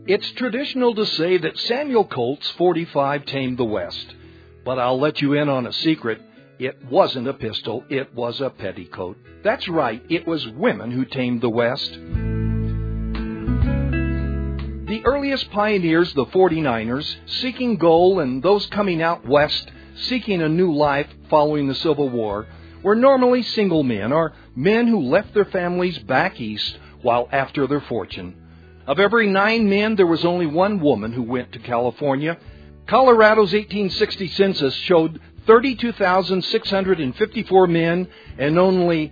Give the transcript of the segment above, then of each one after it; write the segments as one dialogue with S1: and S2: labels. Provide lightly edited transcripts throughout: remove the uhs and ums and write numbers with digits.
S1: It's traditional to say that Samuel Colt's 45 tamed the West, but I'll let you in on a secret. It wasn't a pistol, it was a petticoat. That's right, it was women who tamed the West. The earliest pioneers, the 49ers, seeking gold, and those coming out west, seeking a new life following the Civil War, were normally single men, or men who left their families back east while after their fortune. Of every 9 men, there was only 1 woman who went to California. Colorado's 1860 census showed 32,654 men and only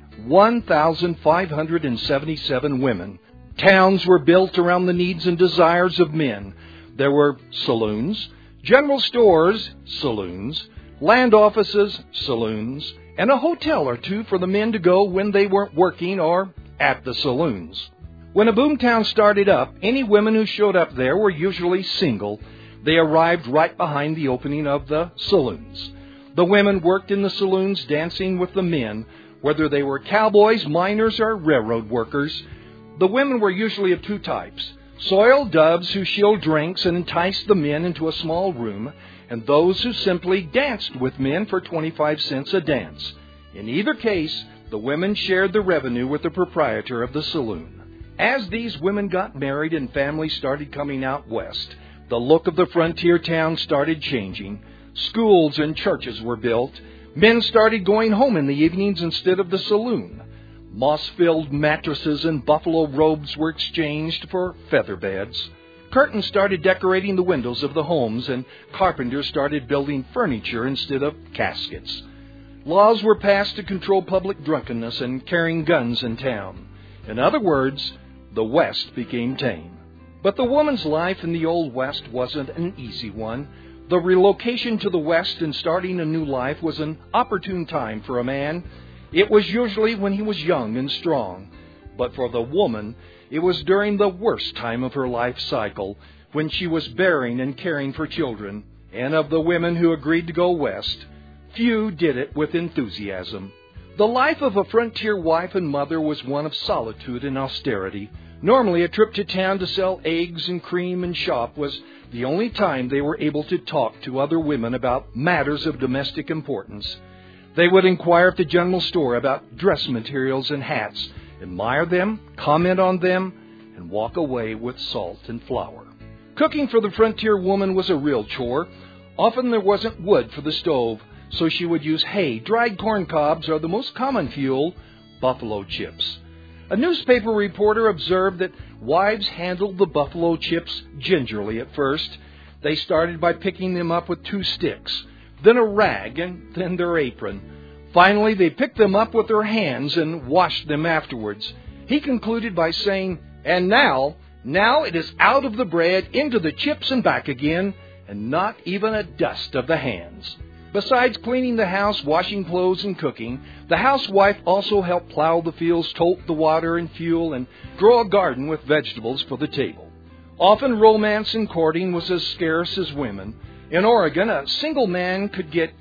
S1: 1,577 women. Towns were built around the needs and desires of men. There were saloons, general stores, saloons, land offices, saloons, and a hotel or two for the men to go when they weren't working or at the saloons. When a boomtown started up, any women who showed up there were usually single. They arrived right behind the opening of the saloons. The women worked in the saloons dancing with the men, whether they were cowboys, miners, or railroad workers. The women were usually of 2 types: soiled doves who shilled drinks and enticed the men into a small room, and those who simply danced with men for 25 cents a dance. In either case, the women shared the revenue with the proprietor of the saloon. As these women got married and families started coming out west, the look of the frontier town started changing. Schools and churches were built. Men started going home in the evenings instead of the saloon. Moss-filled mattresses and buffalo robes were exchanged for feather beds. Curtains started decorating the windows of the homes, and carpenters started building furniture instead of caskets. Laws were passed to control public drunkenness and carrying guns in town. In other words, the West became tame. But the woman's life in the Old West wasn't an easy one. The relocation to the West and starting a new life was an opportune time for a man. It was usually when he was young and strong. But for the woman, it was during the worst time of her life cycle, when she was bearing and caring for children. And of the women who agreed to go west, few did it with enthusiasm. The life of a frontier wife and mother was one of solitude and austerity. Normally, a trip to town to sell eggs and cream and shop was the only time they were able to talk to other women about matters of domestic importance. They would inquire at the general store about dress materials and hats, admire them, comment on them, and walk away with salt and flour. Cooking for the frontier woman was a real chore. Often there wasn't wood for the stove, so she would use hay, dried corn cobs, or the most common fuel, buffalo chips. A newspaper reporter observed that wives handled the buffalo chips gingerly at first. They started by picking them up with 2 sticks, then a rag, and then their apron. Finally, they picked them up with their hands and washed them afterwards. He concluded by saying, "And now it is out of the bread, into the chips and back again, and not even a dust of the hands." Besides cleaning the house, washing clothes, and cooking, the housewife also helped plow the fields, tote the water and fuel, and grow a garden with vegetables for the table. Often romance and courting was as scarce as women. In Oregon, a single man could get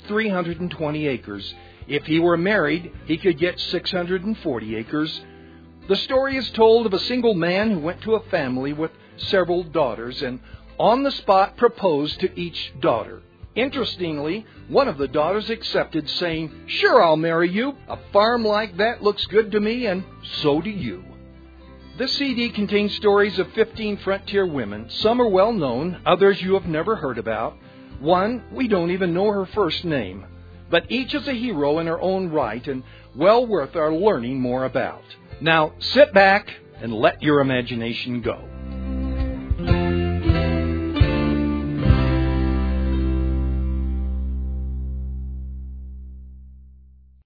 S1: 320 acres. If he were married, he could get 640 acres. The story is told of a single man who went to a family with several daughters and on the spot proposed to each daughter. Interestingly, one of the daughters accepted, saying, "Sure, I'll marry you. A farm like that looks good to me, and so do you." This CD contains stories of 15 frontier women. Some are well known, others you have never heard about. One, we don't even know her first name. But each is a hero in her own right and well worth our learning more about. Now, sit back and let your imagination go.